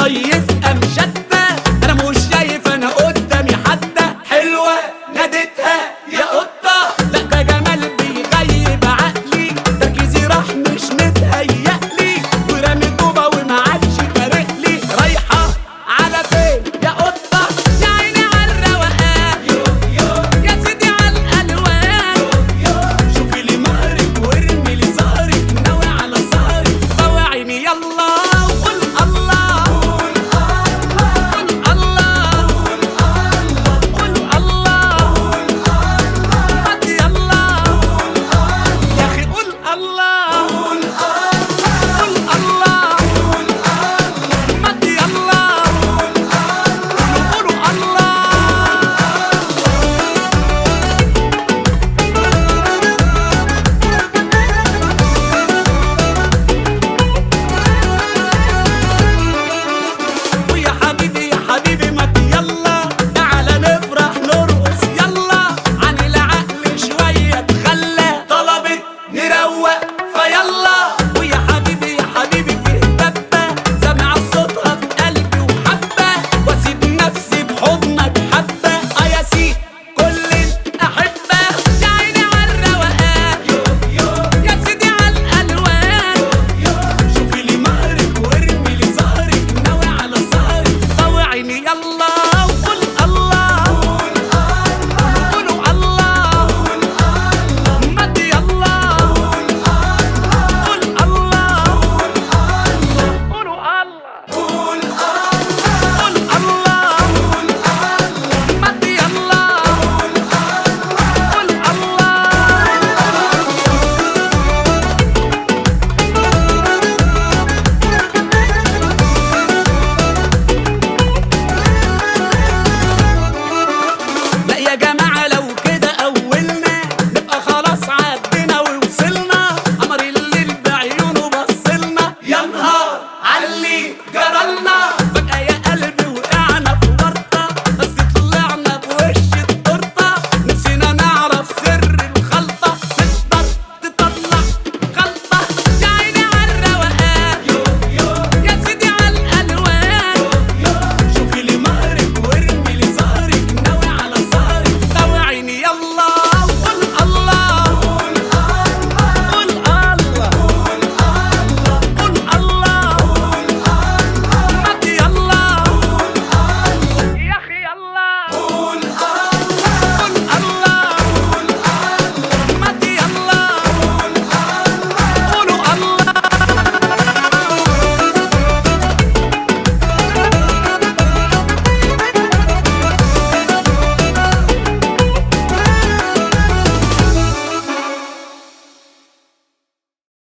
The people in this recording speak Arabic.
طيب امشدة، انا مش شايف انا قدامي حتى حلوة ناديتها يا قطة. لا ده جمال بيغيب عقلي، تركيزي راح مش متهيألي، ورامي طوبة وما عادش فارقلي، رايحة على فين يا قطة؟ يا عيني عالروقان يا سيدي عالألوان، شوفي لي مهرك وارمي لي زهرك، ناوي على سهرك طوعيني يلا وقول الله قول الله قول الله مد يلا يا أخي قول الله قول الله مد يلا قولوا الله. ويا حبيبي يا حبيبي مد يلا، تعالى نفرح نرقص يلا، عن العقل شوية تخلى، طلبت نروق فيلا. ويا حبيبي يا حبيبي فيه دبة، سامع صوتها في قلبي وحبة، واسيب نفسي بحضنك حبة، يا سيد كل الأحبة. يا عيني عالروقان يا سيدي عالألوان، شوفي لي مهرك وارمي لي زهرك، ناوي على سهرك طوعيني يلا وقول الله قولوا الله مد يلا قول الله قولوا الله قول الله مد يلا قول الله. لا يا جماعة لو كده أولنا، نبقى خلاص عدينا ووصلنا، قمر الليل بعيونه بصلنا، يا نهار عاللي جرالنا.